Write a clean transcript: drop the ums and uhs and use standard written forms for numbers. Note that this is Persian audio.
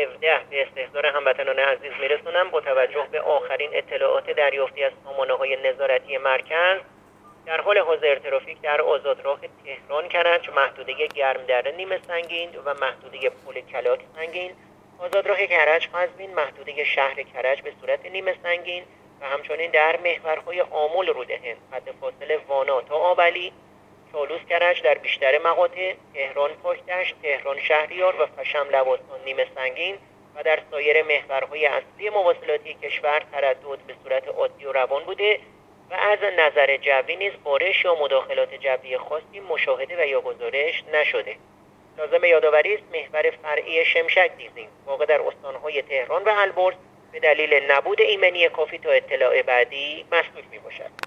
17 به استحضار هموطنان عزیز میرسونم. با توجه به آخرین اطلاعات دریافتی از سامانه‌های نظارتی مرکز، در حال حاضر ترافیک در آزادراه تهران کرج، محدوده گرمدره نیمه سنگین و محدوده پل کلاک سنگین، آزادراه کرج قزوین، محدوده شهر کرج به صورت نیمه سنگین و همچنین در محورهای آمل رودهند، خط فاصله وانا تا آبلی، چالوس کرج در بیشتر مقاطع، تهران پاکدشت، تهران شهریار و فشم لواسان نیمه سنگین و در سایر محورهای اصلی مواصلاتی کشور تردد به صورت عادی و روان بوده و از نظر جوی نیز بارش یا مداخلات جوی خاصی مشاهده و یا گزارش نشده. لازم یادآوری است محور فرعی شمشک دیزین واقع در استانهای تهران و البرز به دلیل نبود ایمنی کافی تا اطلاع بعدی مسدود میباشد.